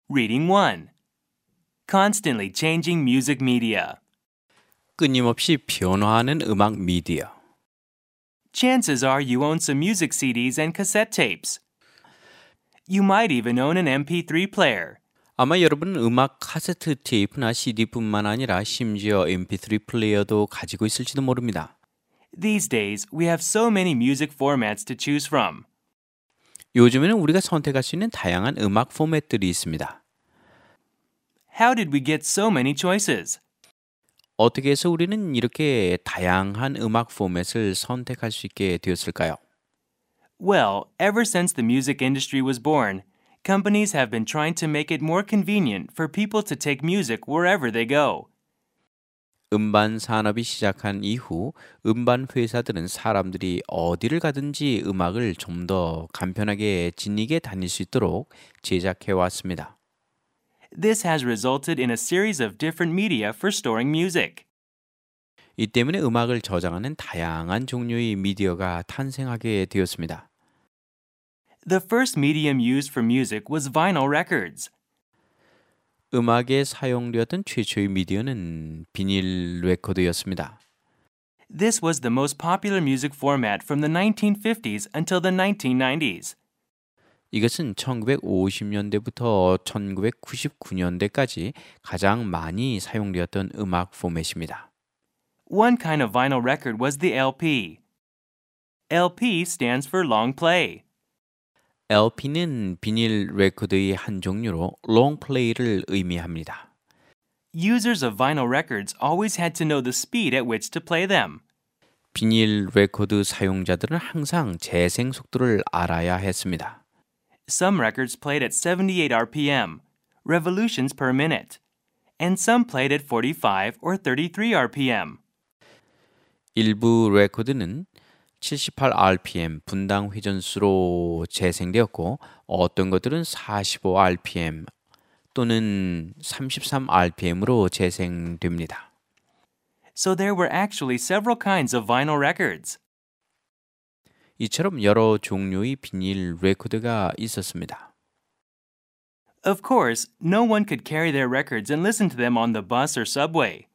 Reading 1. Constantly changing music media. 끊임없이 변화하는 음악 미디어. Chances are you own some music CDs and cassette tapes. You might even own an MP3 player. 아마 여러분은 음악 카세트 테이프나 CD뿐만 아니라 심지어 MP3 플레이어도 가지고 있을지도 모릅니다. These days, we have so many music formats to choose from. 요즘에는 우리가 선택할 수 있는 다양한 음악 포맷들이 있습니다. How did we get so many choices? 어떻게 해서 우리는 이렇게 다양한 음악 포맷을 선택할 수 있게 되었을까요? Well, ever since the music industry was born, companies have been trying to make it more convenient for people to take music wherever they go. 음반 산업이 시작한 이후 음반 회사들은 사람들이 어디를 가든지 음악을 좀 더 간편하게 지니게 다닐 수 있도록 제작해 왔습니다. This has resulted in a series of different media for storing music. 이 때문에 음악을 저장하는 다양한 종류의 미디어가 탄생하게 되었습니다. The first medium used for music was vinyl records. 음악에 사용되었던 최초의 미디어는 비닐 레코드였습니다. This was the most popular music format from the 1950s until the 1990s. 이것은 1950년대부터 1999년대까지 가장 많이 사용되었던 음악 포맷입니다. One kind of vinyl record was the LP. LP stands for long play. LP는 비닐 레코드의 한 종류로 long play를 의미합니다. Users of vinyl records always had to know the speed at which to play them. 비닐 레코드 사용자들은 항상 재생 속도를 알아야 했습니다. Some records played at 78 RPM, revolutions per minute, and some played at 45 or 33 RPM. 일부 레코드는 78 RPM 분당 회전수로 재생되었고 어떤 것들은 45 RPM 또는 33 RPM으로 재생됩니다. So there were actually several kinds of vinyl records. 이처럼 여러 종류의 비닐 레코드가 있었습니다. Of course, no one could carry their records and listen to them on the bus or subway.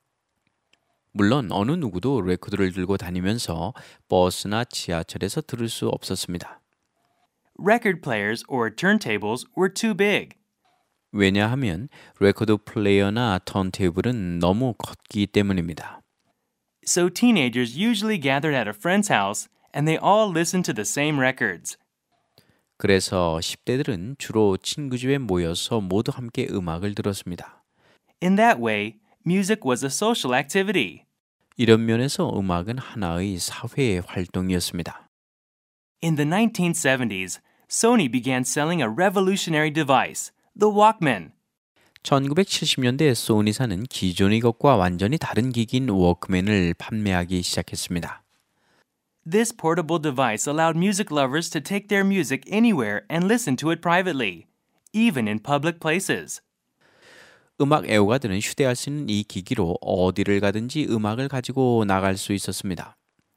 물론 어느 누구도 레코드를 들고 다니면서 버스나 지하철에서 들을 수 없었습니다. Record players or turntables were too big. 왜냐하면 레코드 플레이어나 턴테이블은 너무 컸기 때문입니다. So teenagers usually gathered at a friend's house and they all listened to the same records. 그래서 10대들은 주로 친구 집에 모여서 모두 함께 음악을 들었습니다. In that way, music was a social activity. 이런 면에서 음악은 하나의 사회 활동이었습니다. In the 1970s, Sony began selling a revolutionary device, the Walkman. 1970년대 소니사는 기존의 것과 완전히 다른 기기인 워크맨을 판매하기 시작했습니다. This portable device allowed music lovers to take their music anywhere and listen to it privately, even in public places. 음악 애호가들은 휴대할 수 있는 이 기기로 어디를 가든지 음악을 가지고 나갈 수 있었습니다.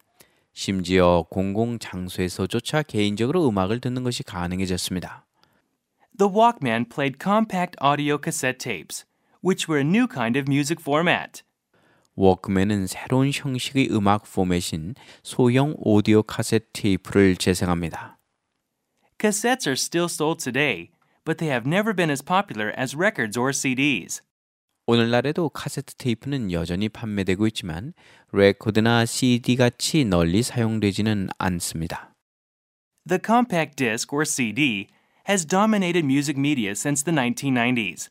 심지어 공공 장소에서조차 개인적으로 음악을 듣는 것이 가능해졌습니다. The Walkman played compact audio cassette tapes, which were a new kind of music format. 워크맨은 새로운 형식의 음악 포맷인 소형 오디오 카세트 테이프를 재생합니다. Cassettes are still sold today, but they have never been as popular as records or CDs. 오늘날에도 카세트 테이프는 여전히 판매되고 있지만 레코드나 CD같이 널리 사용되지는 않습니다. The compact disc or CD has dominated music media since the 1990s.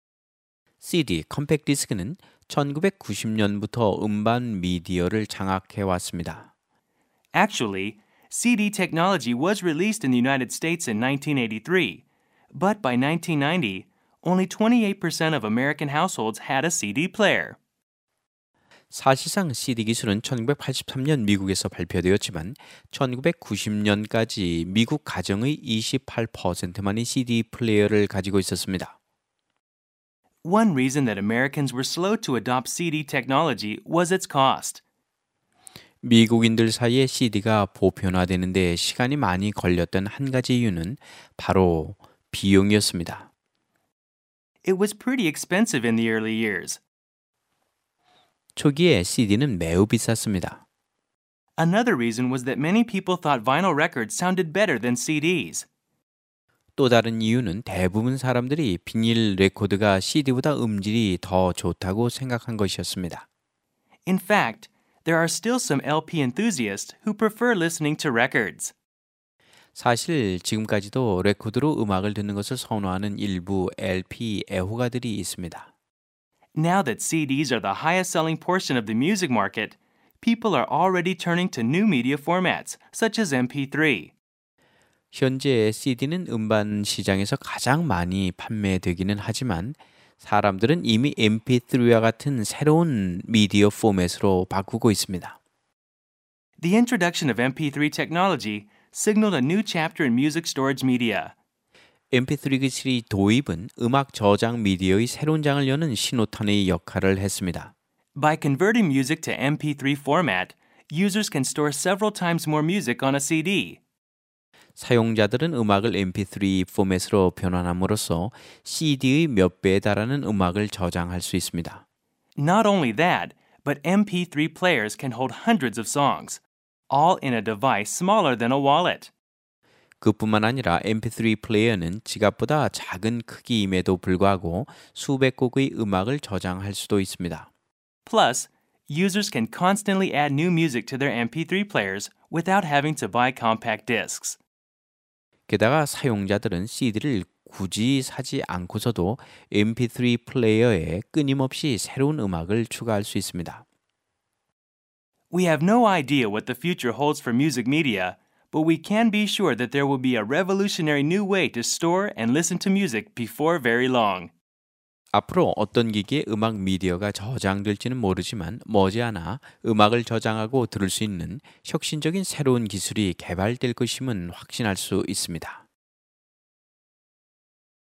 CD, 컴팩트 디스크는 1990년부터 음반 미디어를 장악해 왔습니다. Actually, CD technology was released in the United States in 1983, but by 1990, only 28% of American households had a CD player. 사실상 CD 기술은 1983년 미국에서 발표되었지만 1990년까지 미국 가정의 28%만이 CD 플레이어를 가지고 있었습니다. One reason that Americans were slow to adopt CD technology was its cost. 미국인들 사이에 CD가 보편화되는 데 시간이 많이 걸렸던 한 가지 이유는 바로 비용이었습니다. It was pretty expensive in the early years. 초기에 CD는 매우 비쌌습니다. Another reason was that many people thought vinyl records sounded better than CDs. 또 다른 이유는 대부분 사람들이 비닐 레코드가 CD보다 음질이 더 좋다고 생각한 것이었습니다. In fact, there are still some LP enthusiasts who prefer listening to records. 사실 지금까지도 레코드로 음악을 듣는 것을 선호하는 일부 LP 애호가들이 있습니다. Now that CDs are the highest selling portion of the music market, people are already turning to new media formats, such as MP3. 현재 CD는 음반 시장에서 가장 많이 판매되기는 하지만 사람들은 이미 MP3와 같은 새로운 미디어 포맷으로 바꾸고 있습니다. The introduction of MP3 technology signaled a new chapter in music storage media. MP3 기술의 도입은 음악 저장 미디어의 새로운 장을 여는 신호탄의 역할을 했습니다. By converting music to MP3 format, users can store several times more music on a CD. 사용자들은 음악을 MP3 포맷으로 변환함으로써 CD의 몇 배에 달하는 음악을 저장할 수 있습니다. Not only that, but MP3 players can hold hundreds of songs, all in a device smaller than a wallet. 그뿐만 아니라 MP3 플레이어는 지갑보다 작은 크기임에도 불구하고 수백 곡의 음악을 저장할 수도 있습니다. Plus, users can constantly add new music to their MP3 players without having to buy compact discs. 게다가 사용자들은 CD를 굳이 사지 않고서도 MP3 플레이어에 끊임없이 새로운 음악을 추가할 수 있습니다. We have no idea what the future holds for music media, but we can be sure that there will be a revolutionary new way to store and listen to music before very long. 앞으로 어떤 기기에 음악 미디어가 저장될지는 모르지만 머지않아 음악을 저장하고 들을 수 있는 혁신적인 새로운 기술이 개발될 것임은 확신할 수 있습니다.